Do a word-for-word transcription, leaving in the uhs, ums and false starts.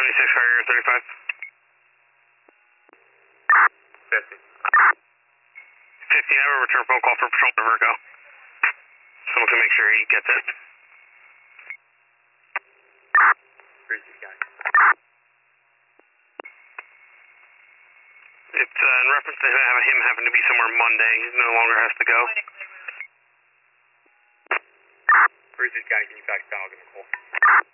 seventy-six, Harrier thirty-five. fifty. fifty, I have a return phone call for Patrolman Virgo. Someone can make sure he gets it. Where's this guy? It's uh, in reference to him having to be somewhere Monday. He no longer has to go. Where's this guy? Can you back down? I'll give him a call.